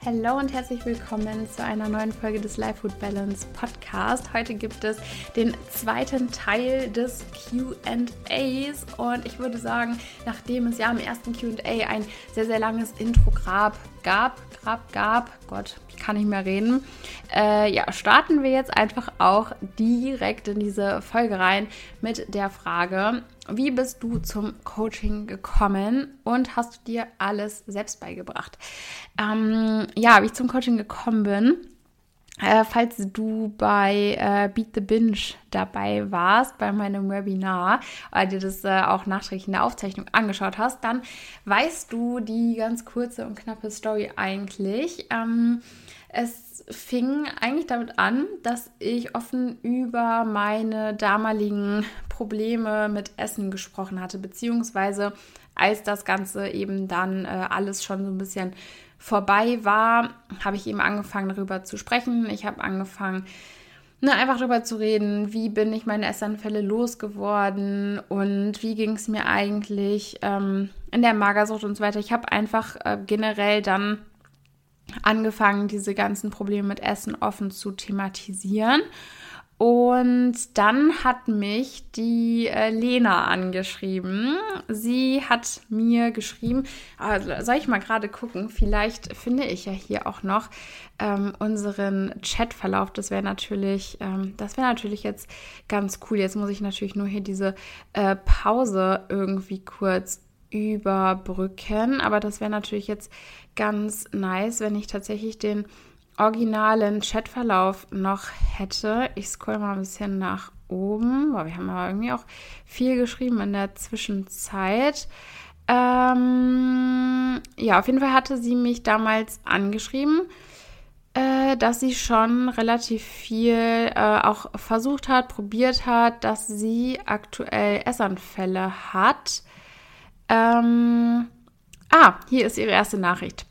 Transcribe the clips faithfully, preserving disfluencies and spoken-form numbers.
Hallo und herzlich willkommen zu einer neuen Folge des Life Food Balance Podcast. Heute gibt es den zweiten Teil des Q and A's und ich würde sagen, nachdem es ja im ersten Q and A ein sehr, sehr langes Intro gab, gab, gab, gab, Gott, ich kann nicht mehr reden, äh, ja, starten wir jetzt einfach auch direkt in diese Folge rein mit der Frage: Wie bist du zum Coaching gekommen und hast du dir alles selbst beigebracht? Ähm, ja, wie ich zum Coaching gekommen bin, äh, falls du bei äh, Beat the Binge dabei warst, bei meinem Webinar, oder dir das äh, auch nachträglich in der Aufzeichnung angeschaut hast, dann weißt du die ganz kurze und knappe Story eigentlich. Ähm, es fing eigentlich damit an, dass ich offen über meine damaligen Probleme mit Essen gesprochen hatte, beziehungsweise als das Ganze eben dann äh, alles schon so ein bisschen vorbei war, habe ich eben angefangen, darüber zu sprechen. Ich habe angefangen, ne, einfach darüber zu reden, wie bin ich meine Essanfälle losgeworden und wie ging es mir eigentlich ähm, in der Magersucht und so weiter. Ich habe einfach äh, generell dann angefangen, diese ganzen Probleme mit Essen offen zu thematisieren. Und dann hat mich die äh, Lena angeschrieben. Sie hat mir geschrieben, also soll ich mal gerade gucken, vielleicht finde ich ja hier auch noch ähm, unseren Chatverlauf. Das wäre natürlich, ähm, das wäre natürlich jetzt ganz cool. Jetzt muss ich natürlich nur hier diese äh, Pause irgendwie kurz überbrücken. Aber das wäre natürlich jetzt ganz nice, wenn ich tatsächlich den originalen Chatverlauf noch hätte. Ich scroll mal ein bisschen nach oben. Boah, wir haben aber irgendwie auch viel geschrieben in der Zwischenzeit. Ähm, ja, auf jeden Fall hatte sie mich damals angeschrieben, äh, dass sie schon relativ viel äh, auch versucht hat, probiert hat, dass sie aktuell Essanfälle hat. Ähm, ah, hier ist ihre erste Nachricht.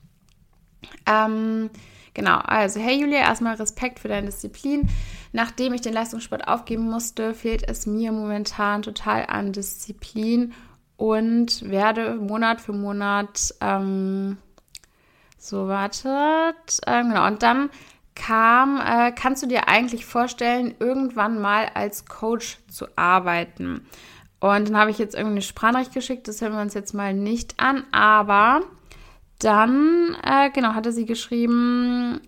Ähm, Genau, also hey Julia, erstmal Respekt für deine Disziplin. Nachdem ich den Leistungssport aufgeben musste, fehlt es mir momentan total an Disziplin und werde Monat für Monat, ähm, so wartet, ähm, genau, und dann kam, äh, kannst du dir eigentlich vorstellen, irgendwann mal als Coach zu arbeiten? Und dann habe ich jetzt irgendwie eine Sprachnachricht geschickt, das hören wir uns jetzt mal nicht an, aber dann, äh, genau, hatte sie geschrieben,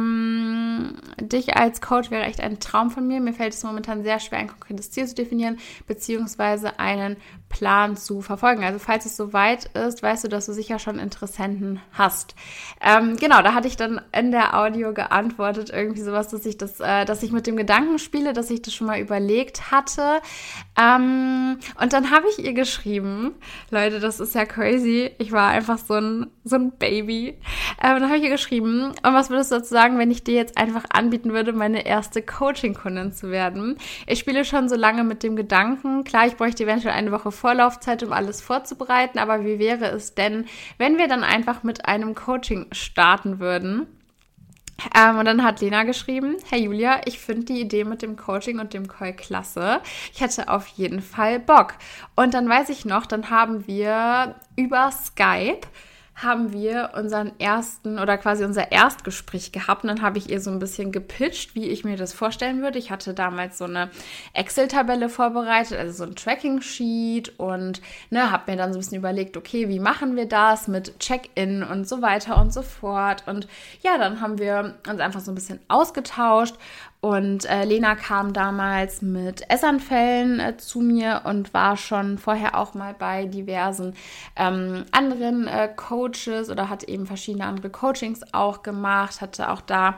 ähm, dich als Coach wäre echt ein Traum von mir. Mir fällt es momentan sehr schwer, ein konkretes Ziel zu definieren, beziehungsweise einen Plan zu verfolgen. Also falls es soweit ist, weißt du, dass du sicher schon Interessenten hast. Ähm, genau, da hatte ich dann in der Audio geantwortet, irgendwie sowas, dass ich das, äh, dass ich mit dem Gedanken spiele, dass ich das schon mal überlegt hatte. Ähm, und dann habe ich ihr geschrieben, Leute, das ist ja crazy. Ich war einfach so ein, so ein Baby. Ähm, dann habe ich ihr geschrieben, und was würdest du dazu sagen, wenn ich dir jetzt einfach anbieten würde, meine erste Coaching-Kundin zu werden? Ich spiele schon so lange mit dem Gedanken. Klar, ich bräuchte eventuell eine Woche Vorlaufzeit, um alles vorzubereiten, aber wie wäre es denn, wenn wir dann einfach mit einem Coaching starten würden? Ähm, und dann hat Lena geschrieben, hey Julia, ich finde die Idee mit dem Coaching und dem Call klasse. Ich hätte auf jeden Fall Bock. Und dann weiß ich noch, dann haben wir über Skype haben wir unseren ersten oder quasi unser Erstgespräch gehabt und dann habe ich ihr so ein bisschen gepitcht, wie ich mir das vorstellen würde. Ich hatte damals so eine Excel-Tabelle vorbereitet, also so ein Tracking-Sheet und ne, habe mir dann so ein bisschen überlegt, okay, wie machen wir das mit Check-in und so weiter und so fort. Und ja, dann haben wir uns einfach so ein bisschen ausgetauscht. Und äh, Lena kam damals mit Essanfällen äh, zu mir und war schon vorher auch mal bei diversen ähm, anderen äh, Coaches oder hat eben verschiedene andere Coachings auch gemacht, hatte auch da,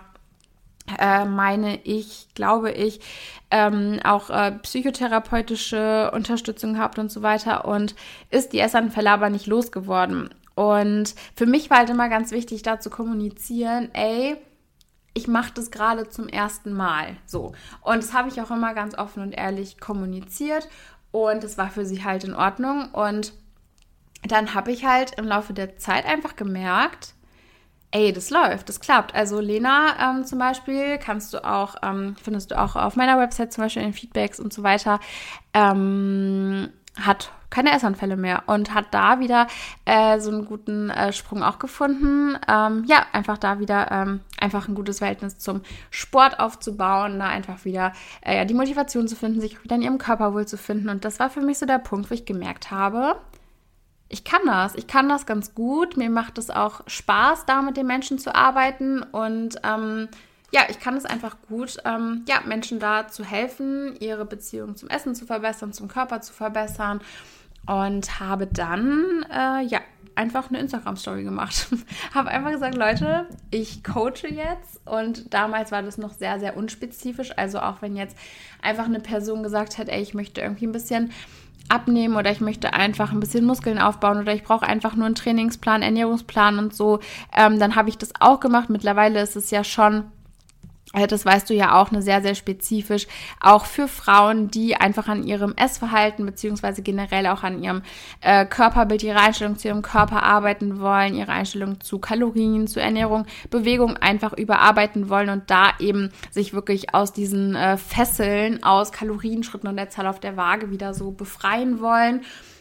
äh, meine ich, glaube ich, ähm, auch äh, psychotherapeutische Unterstützung gehabt und so weiter und ist die Essanfälle aber nicht losgeworden. Und für mich war halt immer ganz wichtig, da zu kommunizieren, ey, ich mache das gerade zum ersten Mal, so. Und das habe ich auch immer ganz offen und ehrlich kommuniziert und das war für sie halt in Ordnung. Und dann habe ich halt im Laufe der Zeit einfach gemerkt, ey, das läuft, das klappt. Also Lena ähm, zum Beispiel kannst du auch, ähm, findest du auch auf meiner Website zum Beispiel in den Feedbacks und so weiter. Ähm, hat keine Essanfälle mehr und hat da wieder äh, so einen guten äh, Sprung auch gefunden. Ähm, ja, einfach da wieder ähm, einfach ein gutes Verhältnis zum Sport aufzubauen, da einfach wieder äh, ja, die Motivation zu finden, sich wieder in ihrem Körper wohl zu finden. Und das war für mich so der Punkt, wo ich gemerkt habe, ich kann das, ich kann das ganz gut. Mir macht es auch Spaß, da mit den Menschen zu arbeiten und ähm, ja, ich kann es einfach gut, ähm, ja, Menschen da zu helfen, ihre Beziehung zum Essen zu verbessern, zum Körper zu verbessern und habe dann, äh, ja, einfach eine Instagram-Story gemacht. Habe einfach gesagt, Leute, ich coache jetzt und damals war das noch sehr, sehr unspezifisch, also auch wenn jetzt einfach eine Person gesagt hat, ey, ich möchte irgendwie ein bisschen abnehmen oder ich möchte einfach ein bisschen Muskeln aufbauen oder ich brauche einfach nur einen Trainingsplan, Ernährungsplan und so, ähm, dann habe ich das auch gemacht. Mittlerweile ist es ja schon, das weißt du ja auch, eine sehr, sehr spezifisch, auch für Frauen, die einfach an ihrem Essverhalten beziehungsweise generell auch an ihrem äh, Körperbild, ihre Einstellung zu ihrem Körper arbeiten wollen, ihre Einstellung zu Kalorien, zu Ernährung, Bewegung einfach überarbeiten wollen und da eben sich wirklich aus diesen äh, Fesseln, aus Kalorienschritten und der Zahl auf der Waage wieder so befreien wollen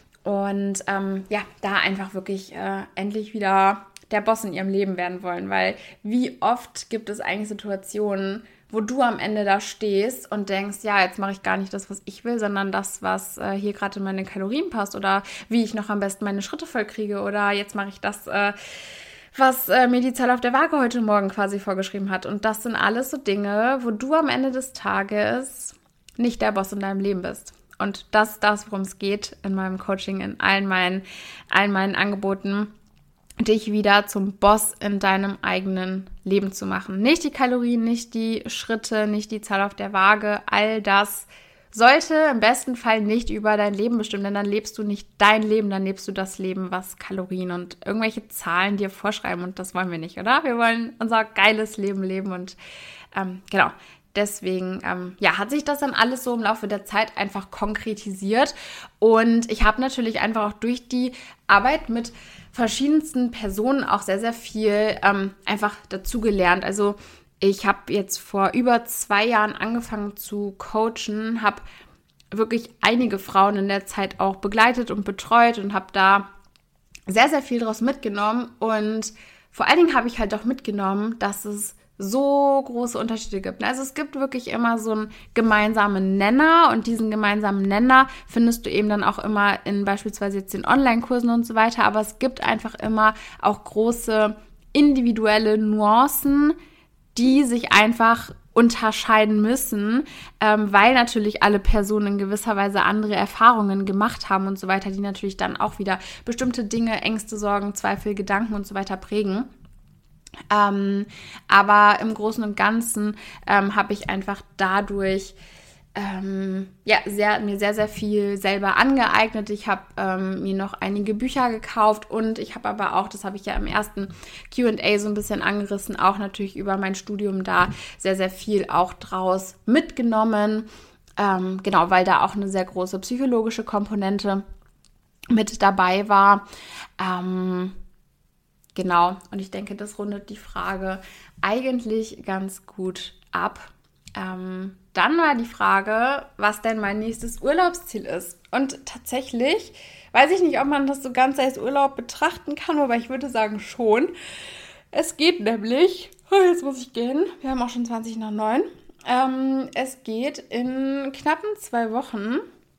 und ähm, ja, da einfach wirklich äh, endlich wieder der Boss in ihrem Leben werden wollen, weil wie oft gibt es eigentlich Situationen, wo du am Ende da stehst und denkst, ja, jetzt mache ich gar nicht das, was ich will, sondern das, was äh, hier gerade in meine Kalorien passt oder wie ich noch am besten meine Schritte voll kriege oder jetzt mache ich das, äh, was äh, mir die Zahl auf der Waage heute Morgen quasi vorgeschrieben hat. Und das sind alles so Dinge, wo du am Ende des Tages nicht der Boss in deinem Leben bist. Und das ist das, worum es geht in meinem Coaching, in allen meinen, allen meinen Angeboten, dich wieder zum Boss in deinem eigenen Leben zu machen. Nicht die Kalorien, nicht die Schritte, nicht die Zahl auf der Waage, all das sollte im besten Fall nicht über dein Leben bestimmen, denn dann lebst du nicht dein Leben, dann lebst du das Leben, was Kalorien und irgendwelche Zahlen dir vorschreiben und das wollen wir nicht, oder? Wir wollen unser geiles Leben leben und ähm, genau. Deswegen, ähm, ja, hat sich das dann alles so im Laufe der Zeit einfach konkretisiert und ich habe natürlich einfach auch durch die Arbeit mit verschiedensten Personen auch sehr, sehr viel ähm, einfach dazugelernt. Also ich habe jetzt vor über zwei Jahren angefangen zu coachen, habe wirklich einige Frauen in der Zeit auch begleitet und betreut und habe da sehr, sehr viel draus mitgenommen und vor allen Dingen habe ich halt auch mitgenommen, dass es so große Unterschiede gibt. Also es gibt wirklich immer so einen gemeinsamen Nenner und diesen gemeinsamen Nenner findest du eben dann auch immer in beispielsweise jetzt den Online-Kursen und so weiter, aber es gibt einfach immer auch große individuelle Nuancen, die sich einfach unterscheiden müssen, ähm, weil natürlich alle Personen in gewisser Weise andere Erfahrungen gemacht haben und so weiter, die natürlich dann auch wieder bestimmte Dinge, Ängste, Sorgen, Zweifel, Gedanken und so weiter prägen. Ähm, aber im Großen und Ganzen ähm, habe ich einfach dadurch ähm, ja, sehr, mir sehr, sehr viel selber angeeignet. Ich habe ähm, mir noch einige Bücher gekauft und ich habe aber auch, das habe ich ja im ersten Q und A so ein bisschen angerissen, auch natürlich über mein Studium da sehr, sehr viel auch draus mitgenommen. Ähm, genau, weil da auch eine sehr große psychologische Komponente mit dabei war. Ähm, Genau, und ich denke, das rundet die Frage eigentlich ganz gut ab. Ähm, dann war die Frage, was denn mein nächstes Urlaubsziel ist. Und tatsächlich weiß ich nicht, ob man das so ganz als Urlaub betrachten kann, aber ich würde sagen schon. Es geht nämlich, oh, jetzt muss ich gehen, wir haben auch schon zwanzig nach neun. Ähm, es geht in knappen zwei Wochen.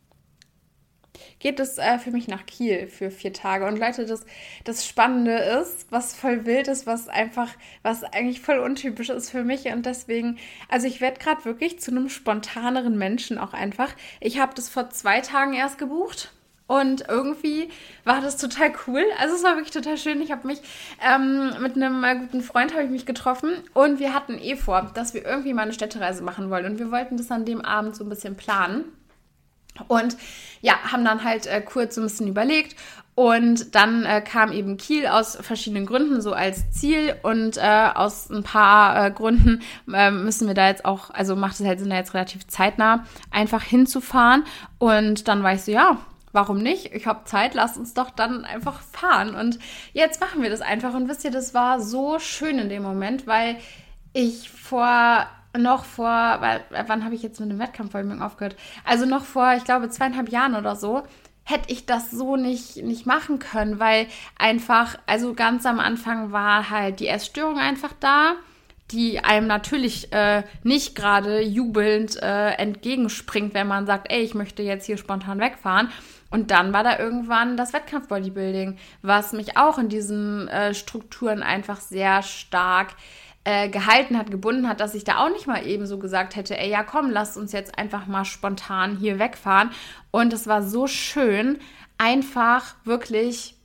geht es äh, für mich nach Kiel für vier Tage. Und Leute, das, das Spannende ist, was voll wild ist, was einfach, was eigentlich voll untypisch ist für mich. Und deswegen, also ich werde gerade wirklich zu einem spontaneren Menschen auch einfach. Ich habe das vor zwei Tagen erst gebucht. Und irgendwie war das total cool. Also es war wirklich total schön. Ich habe mich ähm, mit einem äh, guten Freund habe ich mich getroffen und wir hatten eh vor, dass wir irgendwie mal eine Städtereise machen wollen. Und wir wollten das an dem Abend so ein bisschen planen. Und ja, haben dann halt äh, kurz so ein bisschen überlegt. Und dann äh, kam eben Kiel aus verschiedenen Gründen so als Ziel. Und äh, aus ein paar äh, Gründen äh, müssen wir da jetzt auch, also macht es halt Sinn, da jetzt relativ zeitnah einfach hinzufahren. Und dann war ich so, ja, warum nicht? Ich habe Zeit, lasst uns doch dann einfach fahren. Und jetzt machen wir das einfach. Und wisst ihr, das war so schön in dem Moment, weil ich vor, noch vor, weil, wann habe ich jetzt mit dem Wettkampfvolleyball aufgehört? Also noch vor, ich glaube, zweieinhalb Jahren oder so, hätte ich das so nicht, nicht machen können, weil einfach, also ganz am Anfang war halt die Essstörung einfach da, die einem natürlich äh, nicht gerade jubelnd äh, entgegenspringt, wenn man sagt, ey, ich möchte jetzt hier spontan wegfahren. Und dann war da irgendwann das Wettkampf-Bodybuilding, was mich auch in diesen äh, Strukturen einfach sehr stark äh, gehalten hat, gebunden hat, dass ich da auch nicht mal eben so gesagt hätte, ey, ja komm, lasst uns jetzt einfach mal spontan hier wegfahren. Und es war so schön, einfach wirklich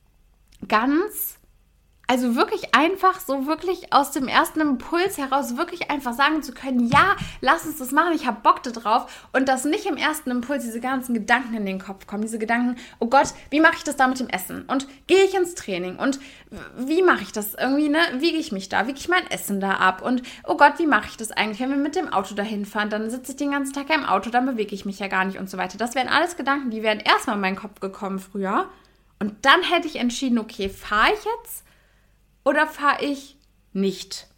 ganz... Also wirklich einfach, so wirklich aus dem ersten Impuls heraus wirklich einfach sagen zu können, ja, lass uns das machen, ich habe Bock da drauf. Und dass nicht im ersten Impuls diese ganzen Gedanken in den Kopf kommen. Diese Gedanken, oh Gott, wie mache ich das da mit dem Essen? Und gehe ich ins Training? Und wie mache ich das irgendwie, ne? Wiege ich mich da? Wiege ich mein Essen da ab? Und oh Gott, wie mache ich das eigentlich, wenn wir mit dem Auto dahin fahren? Dann sitze ich den ganzen Tag ja im Auto, dann bewege ich mich ja gar nicht und so weiter. Das wären alles Gedanken, die wären erstmal in meinen Kopf gekommen früher. Und dann hätte ich entschieden, okay, fahre ich jetzt? Oder fahre ich nicht?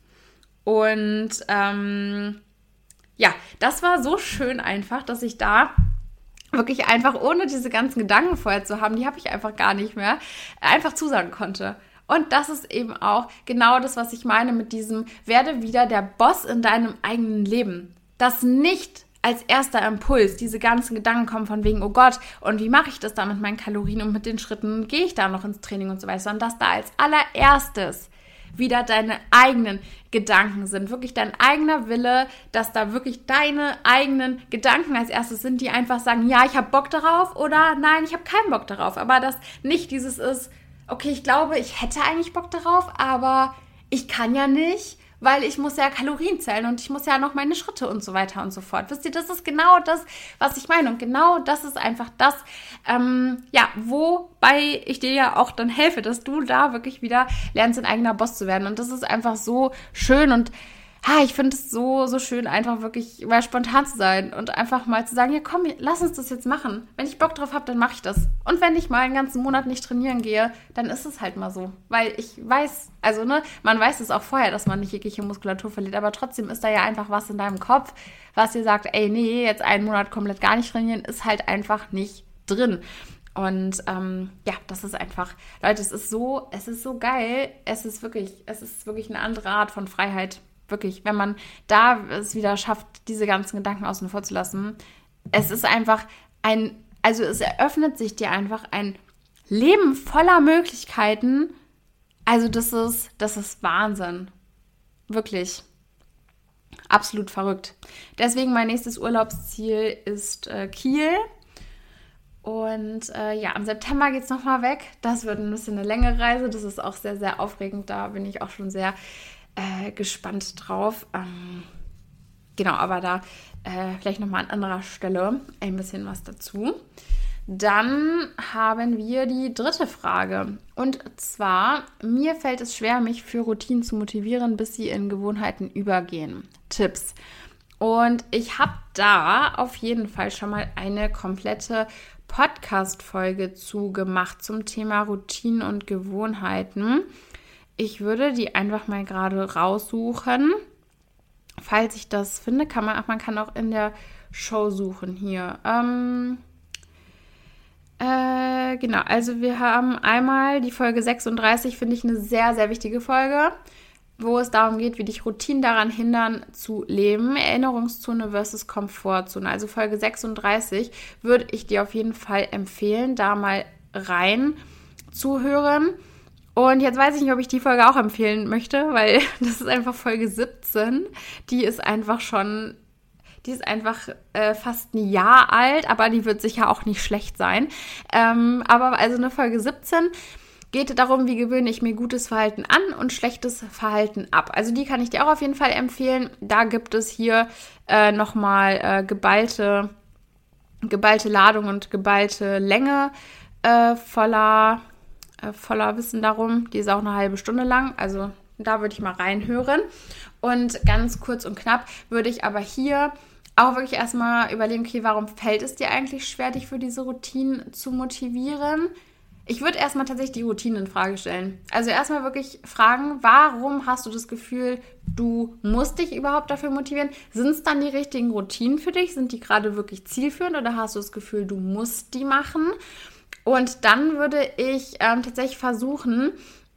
Und ähm, ja, das war so schön einfach, dass ich da wirklich einfach, ohne diese ganzen Gedanken vorher zu haben, die habe ich einfach gar nicht mehr, einfach zusagen konnte. Und das ist eben auch genau das, was ich meine mit diesem, werde wieder der Boss in deinem eigenen Leben. Das nicht als erster Impuls diese ganzen Gedanken kommen von wegen, oh Gott, und wie mache ich das da mit meinen Kalorien und mit den Schritten, gehe ich da noch ins Training und so weiter, sondern dass da als allererstes wieder deine eigenen Gedanken sind, wirklich dein eigener Wille, dass da wirklich deine eigenen Gedanken als erstes sind, die einfach sagen, ja, ich habe Bock darauf oder nein, ich habe keinen Bock darauf, aber dass nicht dieses ist, okay, ich glaube, ich hätte eigentlich Bock darauf, aber ich kann ja nicht, weil ich muss ja Kalorien zählen und ich muss ja noch meine Schritte und so weiter und so fort. Wisst ihr, das ist genau das, was ich meine. Und genau das ist einfach das, ähm, ja, wobei ich dir ja auch dann helfe, dass du da wirklich wieder lernst, ein eigener Boss zu werden. Und das ist einfach so schön und ha, ich finde es so, so schön, einfach wirklich mal spontan zu sein und einfach mal zu sagen, ja komm, lass uns das jetzt machen. Wenn ich Bock drauf habe, dann mache ich das. Und wenn ich mal einen ganzen Monat nicht trainieren gehe, dann ist es halt mal so. Weil ich weiß, also ne, man weiß es auch vorher, dass man nicht jegliche Muskulatur verliert, aber trotzdem ist da ja einfach was in deinem Kopf, was dir sagt, ey, nee, jetzt einen Monat komplett gar nicht trainieren, ist halt einfach nicht drin. Und ähm, ja, das ist einfach, Leute, es ist so, es ist so geil, es ist wirklich, es ist wirklich eine andere Art von Freiheit. Wirklich, wenn man da es wieder schafft, diese ganzen Gedanken außen vor zu lassen. Es ist einfach ein, also es eröffnet sich dir einfach ein Leben voller Möglichkeiten. Also das ist, das ist Wahnsinn. Wirklich. Absolut verrückt. Deswegen mein nächstes Urlaubsziel ist äh, Kiel. Und äh, ja, im September geht es nochmal weg. Das wird ein bisschen eine längere Reise. Das ist auch sehr, sehr aufregend. Da bin ich auch schon sehr Äh, gespannt drauf. Ähm, genau, aber da äh, vielleicht nochmal an anderer Stelle ein bisschen was dazu. Dann haben wir die dritte Frage. Und zwar, mir fällt es schwer, mich für Routinen zu motivieren, bis sie in Gewohnheiten übergehen. Tipps. Und ich habe da auf jeden Fall schon mal eine komplette Podcast-Folge zu gemacht zum Thema Routinen und Gewohnheiten. Ich würde die einfach mal gerade raussuchen. Falls ich das finde, kann man, ach, man kann auch in der Show suchen hier. Ähm, äh, genau, also wir haben einmal die Folge sechsunddreißig, finde ich eine sehr, sehr wichtige Folge, wo es darum geht, wie dich Routinen daran hindern zu leben. Erinnerungszone versus Komfortzone. Also Folge sechsunddreißig würde ich dir auf jeden Fall empfehlen, da mal rein zu hören. Und jetzt weiß ich nicht, ob ich die Folge auch empfehlen möchte, weil das ist einfach Folge siebzehn. Die ist einfach schon, die ist einfach äh, fast ein Jahr alt, aber die wird sicher auch nicht schlecht sein. Ähm, aber also eine Folge siebzehn geht darum, wie gewöhne ich mir gutes Verhalten an und schlechtes Verhalten ab. Also die kann ich dir auch auf jeden Fall empfehlen. Da gibt es hier äh, nochmal äh, geballte, geballte Ladung und geballte Länge äh, voller... voller Wissen darum. Die ist auch eine halbe Stunde lang, also da würde ich mal reinhören. Und ganz kurz und knapp würde ich aber hier auch wirklich erstmal überlegen, okay, warum fällt es dir eigentlich schwer, dich für diese Routinen zu motivieren? Ich würde erstmal tatsächlich die Routine in Frage stellen. Also erstmal wirklich fragen, warum hast du das Gefühl, du musst dich überhaupt dafür motivieren? Sind es dann die richtigen Routinen für dich? Sind die gerade wirklich zielführend oder hast du das Gefühl, du musst die machen? Und dann würde ich ähm, tatsächlich versuchen,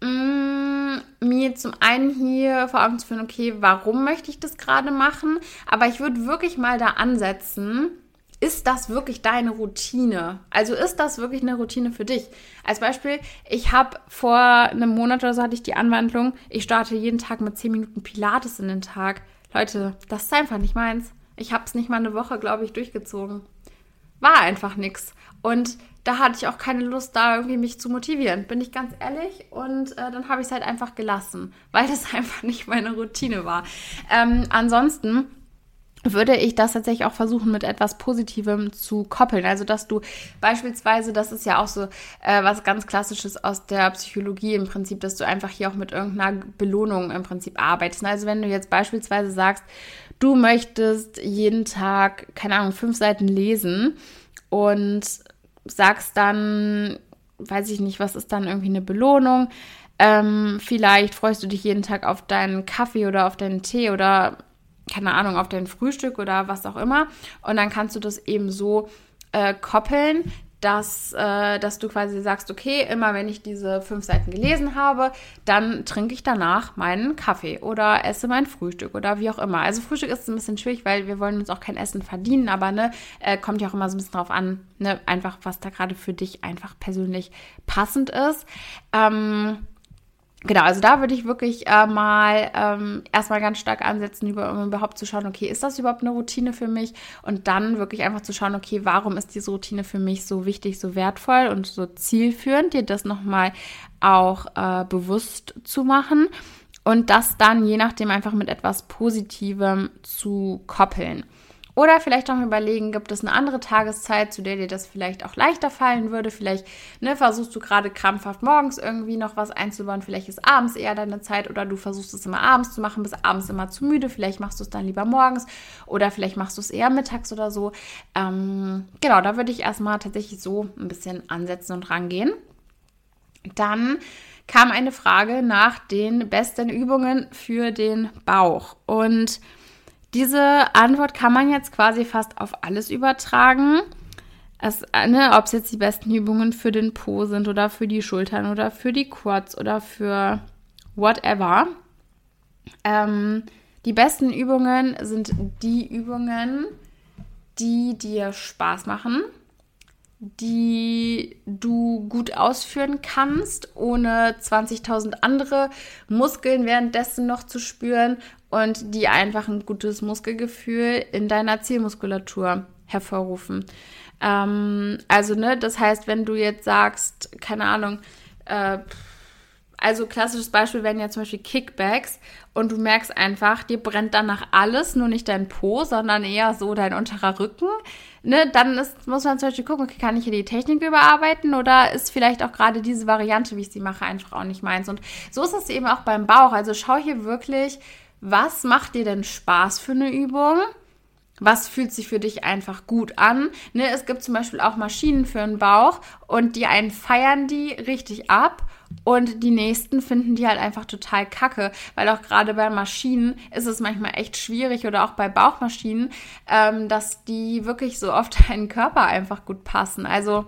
mh, mir zum einen hier vor Augen zu führen, okay, warum möchte ich das gerade machen? Aber ich würde wirklich mal da ansetzen, ist das wirklich deine Routine? Also ist das wirklich eine Routine für dich? Als Beispiel, ich habe vor einem Monat oder so hatte ich die Anwandlung, ich starte jeden Tag mit zehn Minuten Pilates in den Tag. Leute, das ist einfach nicht meins. Ich habe es nicht mal eine Woche, glaube ich, durchgezogen. War einfach nix. Und da hatte ich auch keine Lust, da irgendwie mich zu motivieren, bin ich ganz ehrlich. Und äh, dann habe ich es halt einfach gelassen, weil das einfach nicht meine Routine war. Ähm, ansonsten würde ich das tatsächlich auch versuchen, mit etwas Positivem zu koppeln. Also, dass du beispielsweise, das ist ja auch so äh, was ganz Klassisches aus der Psychologie im Prinzip, dass du einfach hier auch mit irgendeiner Belohnung im Prinzip arbeitest. Also, wenn du jetzt beispielsweise sagst, du möchtest jeden Tag, keine Ahnung, fünf Seiten lesen und sagst dann, weiß ich nicht, was ist dann irgendwie eine Belohnung? Ähm, vielleicht freust du dich jeden Tag auf deinen Kaffee oder auf deinen Tee oder keine Ahnung, auf dein Frühstück oder was auch immer. Und dann kannst du das eben so äh, koppeln, dass, äh, dass du quasi sagst, okay, immer wenn ich diese fünf Seiten gelesen habe, dann trinke ich danach meinen Kaffee oder esse mein Frühstück oder wie auch immer. Also Frühstück ist ein bisschen schwierig, weil wir wollen uns auch kein Essen verdienen, aber ne, äh, kommt ja auch immer so ein bisschen drauf an, ne, einfach was da gerade für dich einfach persönlich passend ist. Ähm, Genau, also da würde ich wirklich äh, mal ähm, erstmal ganz stark ansetzen, über, um überhaupt zu schauen, okay, ist das überhaupt eine Routine für mich? Und dann wirklich einfach zu schauen, okay, warum ist diese Routine für mich so wichtig, so wertvoll und so zielführend, dir das nochmal auch äh, bewusst zu machen und das dann je nachdem einfach mit etwas Positivem zu koppeln. Oder vielleicht auch mal überlegen, gibt es eine andere Tageszeit, zu der dir das vielleicht auch leichter fallen würde. Vielleicht ne, versuchst du gerade krampfhaft morgens irgendwie noch was einzubauen. Vielleicht ist abends eher deine Zeit oder du versuchst es immer abends zu machen, bist abends immer zu müde. Vielleicht machst du es dann lieber morgens oder vielleicht machst du es eher mittags oder so. Ähm, genau, da würde ich erstmal tatsächlich so ein bisschen ansetzen und rangehen. Dann kam eine Frage nach den besten Übungen für den Bauch. Und diese Antwort kann man jetzt quasi fast auf alles übertragen. Es, ne, ob es jetzt die besten Übungen für den Po sind oder für die Schultern oder für die Quads oder für whatever. Ähm, die besten Übungen sind die Übungen, die dir Spaß machen, die du gut ausführen kannst, ohne zwanzigtausend andere Muskeln währenddessen noch zu spüren und die einfach ein gutes Muskelgefühl in deiner Zielmuskulatur hervorrufen. Ähm, also, ne, das heißt, wenn du jetzt sagst, keine Ahnung, äh, also klassisches Beispiel wären ja zum Beispiel Kickbacks und du merkst einfach, dir brennt danach alles, nur nicht dein Po, sondern eher so dein unterer Rücken. Ne, dann ist, muss man zum Beispiel gucken, okay, kann ich hier die Technik überarbeiten oder ist vielleicht auch gerade diese Variante, wie ich sie mache, einfach auch nicht meins. Und so ist es eben auch beim Bauch. Also schau hier wirklich, was macht dir denn Spaß für eine Übung? Was fühlt sich für dich einfach gut an? Ne, es gibt zum Beispiel auch Maschinen für den Bauch und die einen feiern die richtig ab und die nächsten finden die halt einfach total kacke, weil auch gerade bei Maschinen ist es manchmal echt schwierig oder auch bei Bauchmaschinen, ähm, dass die wirklich so auf deinen Körper einfach gut passen. Also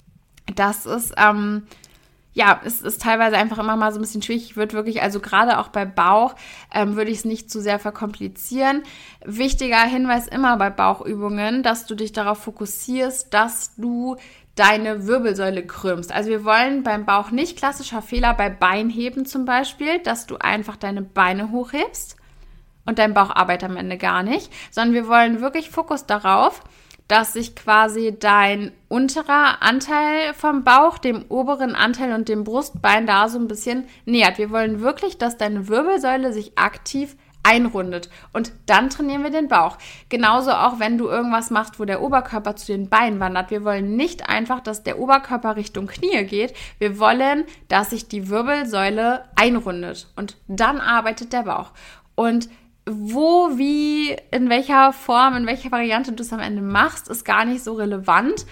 das ist ähm, ja, es ist teilweise einfach immer mal so ein bisschen schwierig. Ich würde wirklich, also gerade auch bei Bauch, ähm, würde ich es nicht zu sehr verkomplizieren. Wichtiger Hinweis immer bei Bauchübungen, dass du dich darauf fokussierst, dass du deine Wirbelsäule krümmst. Also wir wollen beim Bauch nicht, klassischer Fehler bei Beinheben zum Beispiel, dass du einfach deine Beine hochhebst und dein Bauch arbeitet am Ende gar nicht, sondern wir wollen wirklich Fokus darauf, dass sich quasi dein unterer Anteil vom Bauch, dem oberen Anteil und dem Brustbein da so ein bisschen nähert. Wir wollen wirklich, dass deine Wirbelsäule sich aktiv einrundet und dann trainieren wir den Bauch. Genauso auch, wenn du irgendwas machst, wo der Oberkörper zu den Beinen wandert. Wir wollen nicht einfach, dass der Oberkörper Richtung Knie geht. Wir wollen, dass sich die Wirbelsäule einrundet und dann arbeitet der Bauch. Und wo, wie, in welcher Form, in welcher Variante du es am Ende machst, ist gar nicht so relevant.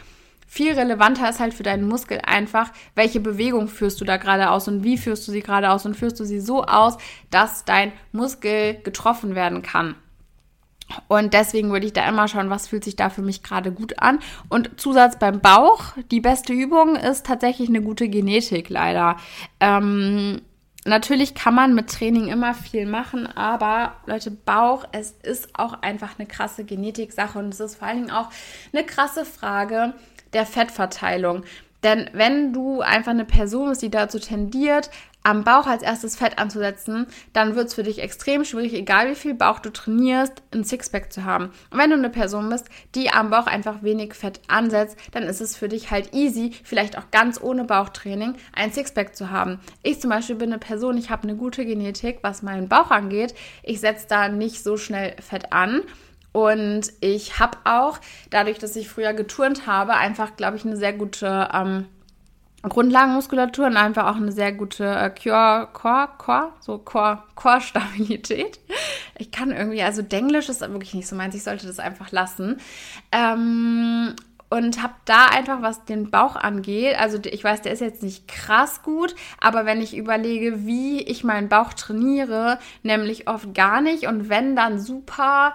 Viel relevanter ist halt für deinen Muskel einfach, welche Bewegung führst du da gerade aus und wie führst du sie gerade aus und führst du sie so aus, dass dein Muskel getroffen werden kann. Und deswegen würde ich da immer schauen, was fühlt sich da für mich gerade gut an. Und Zusatz beim Bauch, die beste Übung ist tatsächlich eine gute Genetik leider. Ähm, natürlich kann man mit Training immer viel machen, aber Leute, Bauch, es ist auch einfach eine krasse Genetik-Sache und es ist vor allen Dingen auch eine krasse Frage der Fettverteilung. Denn wenn du einfach eine Person bist, die dazu tendiert, am Bauch als erstes Fett anzusetzen, dann wird es für dich extrem schwierig, egal wie viel Bauch du trainierst, ein Sixpack zu haben. Und wenn du eine Person bist, die am Bauch einfach wenig Fett ansetzt, dann ist es für dich halt easy, vielleicht auch ganz ohne Bauchtraining, ein Sixpack zu haben. Ich zum Beispiel bin eine Person, ich habe eine gute Genetik, was meinen Bauch angeht. Ich setze da nicht so schnell Fett an. Und ich habe auch, dadurch, dass ich früher geturnt habe, einfach, glaube ich, eine sehr gute ähm, Grundlagenmuskulatur und einfach auch eine sehr gute äh, Core, Core, Core, so Core, Core-Stabilität. Ich kann irgendwie, also Denglisch ist wirklich nicht so meins, ich sollte das einfach lassen. Ähm, und habe da einfach, was den Bauch angeht, also ich weiß, der ist jetzt nicht krass gut, aber wenn ich überlege, wie ich meinen Bauch trainiere, nämlich oft gar nicht und wenn, dann super...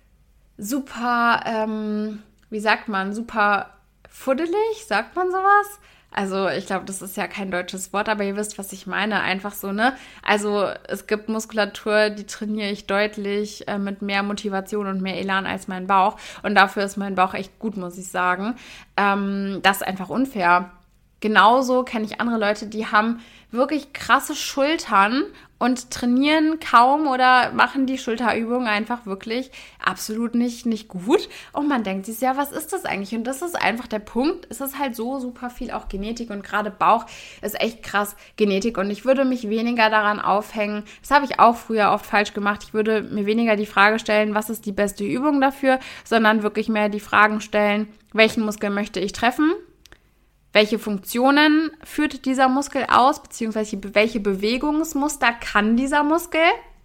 super, ähm, wie sagt man, super fuddelig, sagt man sowas? Also ich glaube, das ist ja kein deutsches Wort, aber ihr wisst, was ich meine. Einfach so, ne? Also es gibt Muskulatur, die trainiere ich deutlich äh, mit mehr Motivation und mehr Elan als mein Bauch. Und dafür ist mein Bauch echt gut, muss ich sagen. Ähm, das ist einfach unfair. Genauso kenne ich andere Leute, die haben wirklich krasse Schultern und trainieren kaum oder machen die Schulterübungen einfach wirklich absolut nicht, nicht gut. Und man denkt sich, ja, was ist das eigentlich? Und das ist einfach der Punkt. Es ist halt so super viel auch Genetik und gerade Bauch ist echt krass Genetik. Und ich würde mich weniger daran aufhängen. Das habe ich auch früher oft falsch gemacht. Ich würde mir weniger die Frage stellen, was ist die beste Übung dafür, sondern wirklich mehr die Fragen stellen, welchen Muskel möchte ich treffen? Welche Funktionen führt dieser Muskel aus, beziehungsweise welche Bewegungsmuster kann dieser Muskel?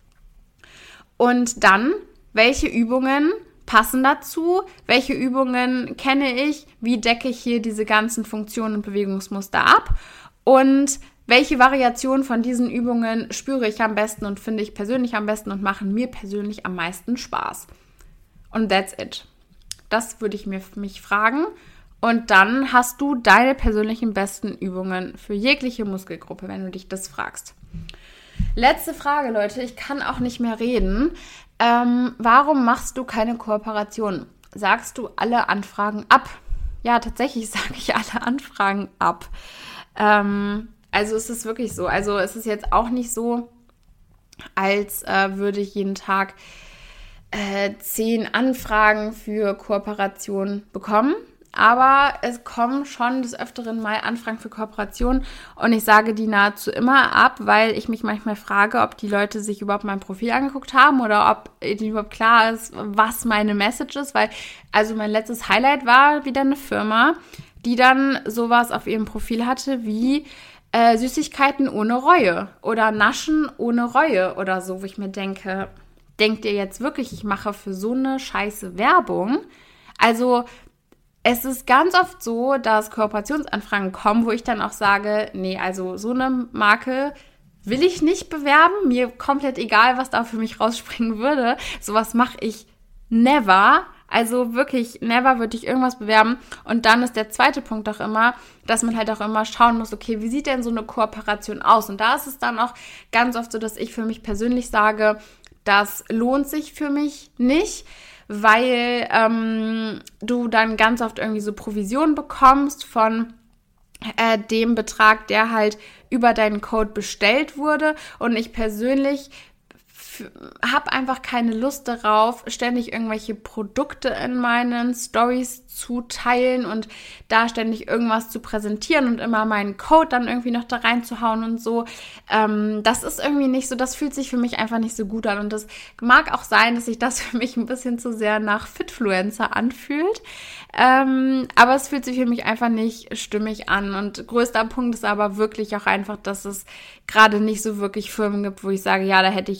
Und dann, welche Übungen passen dazu? Welche Übungen kenne ich? Wie decke ich hier diese ganzen Funktionen und Bewegungsmuster ab? Und welche Variationen von diesen Übungen spüre ich am besten und finde ich persönlich am besten und machen mir persönlich am meisten Spaß? Und that's it. Das würde ich mir mich fragen. Und dann hast du deine persönlichen besten Übungen für jegliche Muskelgruppe, wenn du dich das fragst. Letzte Frage, Leute. Ich kann auch nicht mehr reden. Ähm, warum machst du keine Kooperation? Sagst du alle Anfragen ab? Ja, tatsächlich sage ich alle Anfragen ab. Ähm, also es ist wirklich so. Also es ist jetzt auch nicht so, als äh, würde ich jeden Tag äh, zehn Anfragen für Kooperation bekommen. Aber es kommen schon des Öfteren mal Anfragen für Kooperation und ich sage die nahezu immer ab, weil ich mich manchmal frage, ob die Leute sich überhaupt mein Profil angeguckt haben oder ob ihnen überhaupt klar ist, was meine Message ist, weil also mein letztes Highlight war wieder eine Firma, die dann sowas auf ihrem Profil hatte wie äh, Süßigkeiten ohne Reue oder Naschen ohne Reue oder so, wo ich mir denke, denkt ihr jetzt wirklich, ich mache für so eine scheiße Werbung? Also es ist ganz oft so, dass Kooperationsanfragen kommen, wo ich dann auch sage, nee, also so eine Marke will ich nicht bewerben. Mir komplett egal, was da für mich rausspringen würde. Sowas mache ich never. Also wirklich, never würde ich irgendwas bewerben. Und dann ist der zweite Punkt auch immer, dass man halt auch immer schauen muss, okay, wie sieht denn so eine Kooperation aus? Und da ist es dann auch ganz oft so, dass ich für mich persönlich sage, das lohnt sich für mich nicht, weil ähm, du dann ganz oft irgendwie so Provision bekommst von äh, dem Betrag, der halt über deinen Code bestellt wurde. Und ich persönlich habe einfach keine Lust darauf, ständig irgendwelche Produkte in meinen Stories zu teilen und da ständig irgendwas zu präsentieren und immer meinen Code dann irgendwie noch da reinzuhauen und so. Ähm, das ist irgendwie nicht so, das fühlt sich für mich einfach nicht so gut an und das mag auch sein, dass sich das für mich ein bisschen zu sehr nach Fitfluencer anfühlt, ähm, aber es fühlt sich für mich einfach nicht stimmig an und größter Punkt ist aber wirklich auch einfach, dass es gerade nicht so wirklich Firmen gibt, wo ich sage, ja, da hätte ich jetzt auch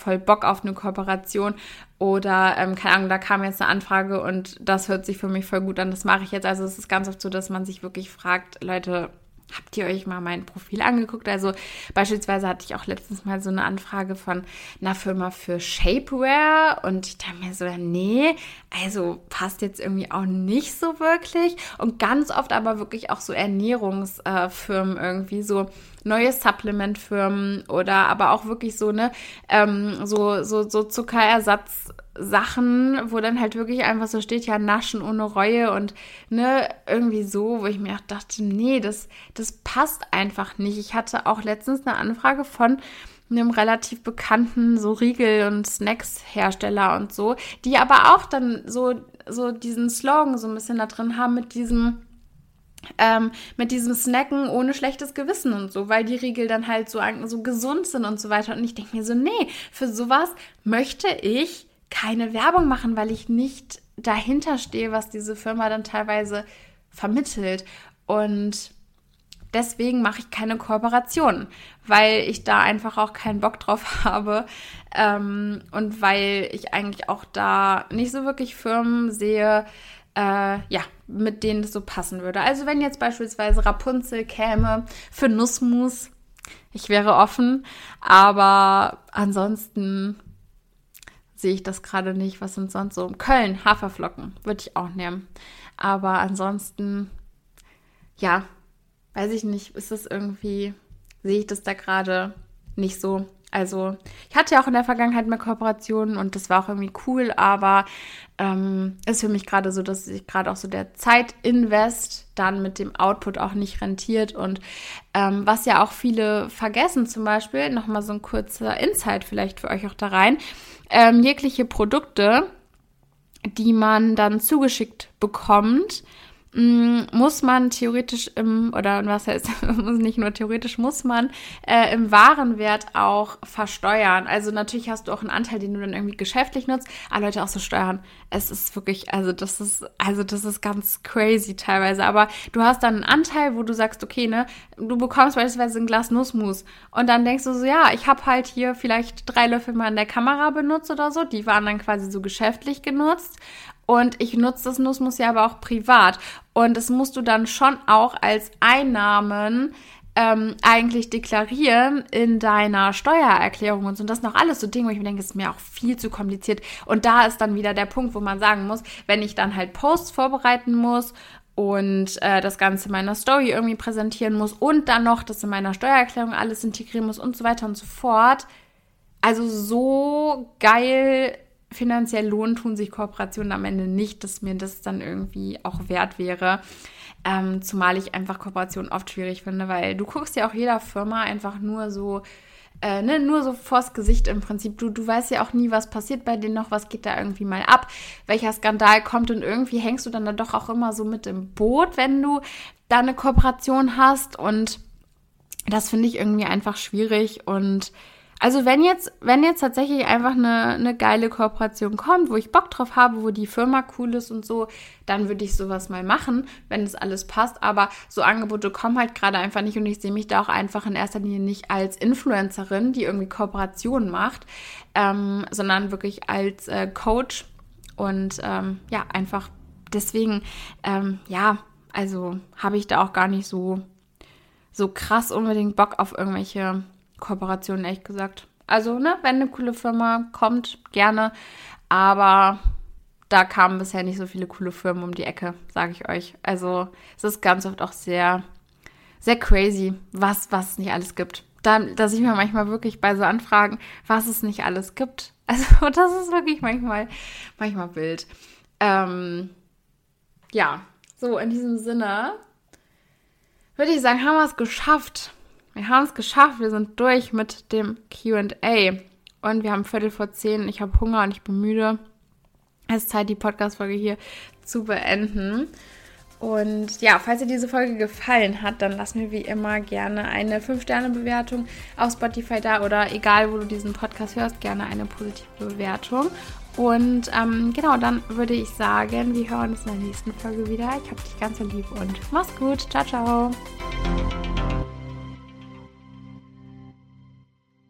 voll Bock auf eine Kooperation oder, ähm, keine Ahnung, da kam jetzt eine Anfrage und das hört sich für mich voll gut an, das mache ich jetzt. Also es ist ganz oft so, dass man sich wirklich fragt, Leute, habt ihr euch mal mein Profil angeguckt? Also beispielsweise hatte ich auch letztens mal so eine Anfrage von einer Firma für Shapewear und ich dachte mir so, nee, also passt jetzt irgendwie auch nicht so wirklich. Und ganz oft aber wirklich auch so Ernährungsfirmen irgendwie, so neue Supplementfirmen oder aber auch wirklich so, ne, ähm, so, so, so Zuckerersatz Sachen, wo dann halt wirklich einfach so steht, ja, naschen ohne Reue und ne, irgendwie so, wo ich mir auch dachte, nee, das, das passt einfach nicht. Ich hatte auch letztens eine Anfrage von einem relativ bekannten so Riegel- und Snacks-Hersteller und so, die aber auch dann so, so diesen Slogan so ein bisschen da drin haben mit diesem Ähm, mit diesem Snacken ohne schlechtes Gewissen und so, weil die Riegel dann halt so, so gesund sind und so weiter. Und ich denke mir so, nee, für sowas möchte ich keine Werbung machen, weil ich nicht dahinter stehe, was diese Firma dann teilweise vermittelt. Und deswegen mache ich keine Kooperation, weil ich da einfach auch keinen Bock drauf habe ähm, und weil ich eigentlich auch da nicht so wirklich Firmen sehe, Äh, ja, mit denen das so passen würde. Also wenn jetzt beispielsweise Rapunzel käme für Nussmus, ich wäre offen, aber ansonsten sehe ich das gerade nicht. Was sind sonst so? Köln, Haferflocken, würde ich auch nehmen. Aber ansonsten, ja, weiß ich nicht, ist das irgendwie, sehe ich das da gerade nicht so. Also ich hatte ja auch in der Vergangenheit mal Kooperationen und das war auch irgendwie cool, aber ähm, ist für mich gerade so, dass sich gerade auch so der Zeitinvest dann mit dem Output auch nicht rentiert und ähm, was ja auch viele vergessen, zum Beispiel, nochmal so ein kurzer Insight vielleicht für euch auch da rein, ähm, jegliche Produkte, die man dann zugeschickt bekommt, muss man theoretisch im, oder was heißt, muss nicht nur theoretisch, muss man äh, im Warenwert auch versteuern. Also natürlich hast du auch einen Anteil, den du dann irgendwie geschäftlich nutzt, aber Leute, auch so Steuern. Es ist wirklich, also das ist, also das ist ganz crazy teilweise, aber du hast dann einen Anteil, wo du sagst, okay, ne, du bekommst beispielsweise ein Glas Nussmus und dann denkst du so, ja, ich habe halt hier vielleicht drei Löffel mal in der Kamera benutzt oder so, die waren dann quasi so geschäftlich genutzt. Und ich nutze das Nussmus ja aber auch privat. Und das musst du dann schon auch als Einnahmen ähm, eigentlich deklarieren in deiner Steuererklärung und so. Und das sind auch alles so Dinge, wo ich mir denke, das ist mir auch viel zu kompliziert. Und da ist dann wieder der Punkt, wo man sagen muss, wenn ich dann halt Posts vorbereiten muss und äh, das Ganze in meiner Story irgendwie präsentieren muss und dann noch das in meiner Steuererklärung alles integrieren muss und so weiter und so fort. Also so geil finanziell lohnen tun sich Kooperationen am Ende nicht, dass mir das dann irgendwie auch wert wäre. Ähm, zumal ich einfach Kooperationen oft schwierig finde, weil du guckst ja auch jeder Firma einfach nur so, äh, ne, nur so vors Gesicht im Prinzip. Du, du weißt ja auch nie, was passiert bei denen noch, was geht da irgendwie mal ab, welcher Skandal kommt und irgendwie hängst du dann da doch auch immer so mit im Boot, wenn du da eine Kooperation hast und das finde ich irgendwie einfach schwierig und also wenn jetzt, wenn jetzt tatsächlich einfach eine, eine geile Kooperation kommt, wo ich Bock drauf habe, wo die Firma cool ist und so, dann würde ich sowas mal machen, wenn es alles passt. Aber so Angebote kommen halt gerade einfach nicht und ich sehe mich da auch einfach in erster Linie nicht als Influencerin, die irgendwie Kooperationen macht, ähm, sondern wirklich als äh, Coach und ähm, ja, einfach deswegen, ähm, ja, also habe ich da auch gar nicht so, so krass unbedingt Bock auf irgendwelche Kooperationen, ehrlich gesagt. Also, ne, wenn eine coole Firma kommt, gerne. Aber da kamen bisher nicht so viele coole Firmen um die Ecke, sage ich euch. Also, es ist ganz oft auch sehr, sehr crazy, was, was es nicht alles gibt. Da, da sehe ich mir manchmal wirklich bei so Anfragen, was es nicht alles gibt. Also, das ist wirklich manchmal, manchmal wild. Ähm, ja, so in diesem Sinne würde ich sagen, haben wir es geschafft. Wir haben es geschafft, wir sind durch mit dem Q und A und wir haben Viertel vor zehn, ich habe Hunger und ich bin müde. Es ist Zeit, die Podcast-Folge hier zu beenden. Und ja, falls dir diese Folge gefallen hat, dann lass mir wie immer gerne eine fünf Sterne Bewertung auf Spotify da oder egal, wo du diesen Podcast hörst, gerne eine positive Bewertung. Und ähm, genau, dann würde ich sagen, wir hören uns in der nächsten Folge wieder. Ich hab dich ganz so lieb und mach's gut. Ciao, ciao.